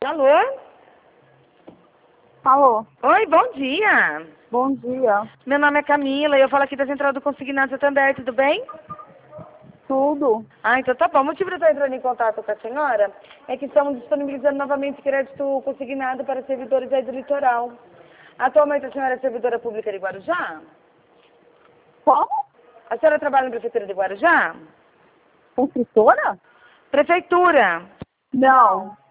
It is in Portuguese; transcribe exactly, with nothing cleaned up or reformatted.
Alô? Alô, Oi, bom dia. bom dia. Meu nome é Camila e eu falo aqui da Central do Consignado Santander, tudo bem? Tudo? Ah, então tá bom. O motivo de eu estar entrando em contato com a senhora é que estamos disponibilizando novamente crédito consignado para servidores aí do litoral. Atualmente a senhora é servidora pública de Guarujá? Como? A senhora trabalha na Prefeitura de Guarujá? Construtora? Prefeitura. Não.